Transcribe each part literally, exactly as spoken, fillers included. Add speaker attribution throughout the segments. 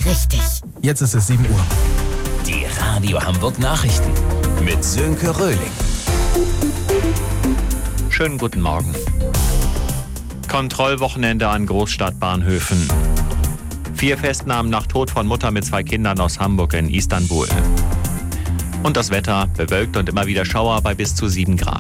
Speaker 1: richtig.
Speaker 2: Jetzt ist es sieben Uhr.
Speaker 3: Die Radio Hamburg Nachrichten mit Sönke Röhling.
Speaker 4: Schönen guten Morgen. Kontrollwochenende an Großstadtbahnhöfen. Vier Festnahmen nach Tod von Mutter mit zwei Kindern aus Hamburg in Istanbul. Und das Wetter, bewölkt und immer wieder Schauer bei bis zu sieben Grad.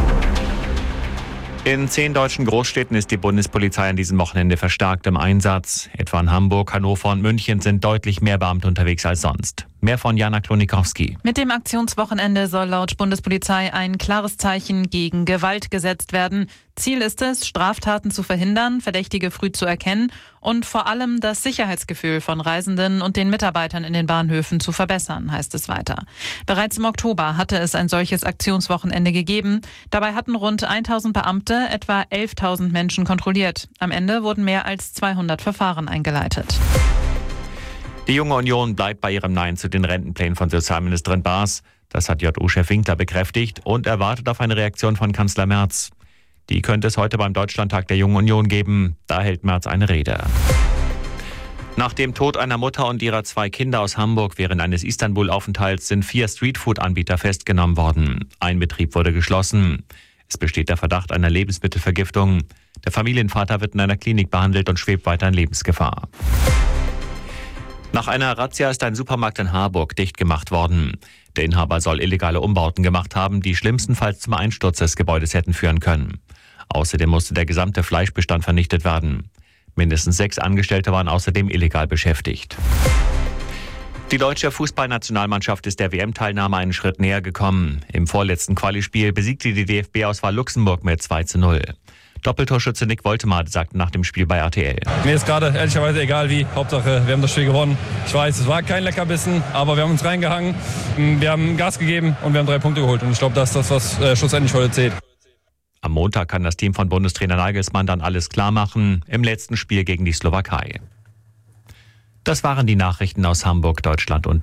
Speaker 4: In zehn deutschen Großstädten ist die Bundespolizei an diesem Wochenende verstärkt im Einsatz. Etwa in Hamburg, Hannover und München sind deutlich mehr Beamte unterwegs als sonst. Mehr von Jana Klonikowski.
Speaker 5: Mit dem Aktionswochenende soll laut Bundespolizei ein klares Zeichen gegen Gewalt gesetzt werden. Ziel ist es, Straftaten zu verhindern, Verdächtige früh zu erkennen und vor allem das Sicherheitsgefühl von Reisenden und den Mitarbeitern in den Bahnhöfen zu verbessern, heißt es weiter. Bereits im Oktober hatte es ein solches Aktionswochenende gegeben. Dabei hatten rund tausend Beamte etwa elftausend Menschen kontrolliert. Am Ende wurden mehr als zweihundert Verfahren eingeleitet.
Speaker 4: Die Junge Union bleibt bei ihrem Nein zu den Rentenplänen von Sozialministerin Baas. Das hat J U-Chef Winkler bekräftigt und erwartet auf eine Reaktion von Kanzler Merz. Die könnte es heute beim Deutschlandtag der Jungen Union geben. Da hält Merz eine Rede. Nach dem Tod einer Mutter und ihrer zwei Kinder aus Hamburg während eines Istanbul-Aufenthalts sind vier Streetfood-Anbieter festgenommen worden. Ein Betrieb wurde geschlossen. Es besteht der Verdacht einer Lebensmittelvergiftung. Der Familienvater wird in einer Klinik behandelt und schwebt weiter in Lebensgefahr. Nach einer Razzia ist ein Supermarkt in Harburg dicht gemacht worden. Der Inhaber soll illegale Umbauten gemacht haben, die schlimmstenfalls zum Einsturz des Gebäudes hätten führen können. Außerdem musste der gesamte Fleischbestand vernichtet werden. Mindestens sechs Angestellte waren außerdem illegal beschäftigt. Die deutsche Fußballnationalmannschaft ist der W M-Teilnahme einen Schritt näher gekommen. Im vorletzten Quali-Spiel besiegte die D F B-Auswahl Luxemburg mit zwei zu null. Doppeltorschütze Nick Woltemade sagte nach dem Spiel bei R T L.
Speaker 6: Mir ist gerade ehrlicherweise egal wie. Hauptsache, wir haben das Spiel gewonnen. Ich weiß, es war kein Leckerbissen, aber wir haben uns reingehangen. Wir haben Gas gegeben und wir haben drei Punkte geholt. Und ich glaube, das ist das, was äh, schlussendlich heute zählt.
Speaker 4: Am Montag kann das Team von Bundestrainer Nagelsmann dann alles klar machen. Im letzten Spiel gegen die Slowakei. Das waren die Nachrichten aus Hamburg, Deutschland und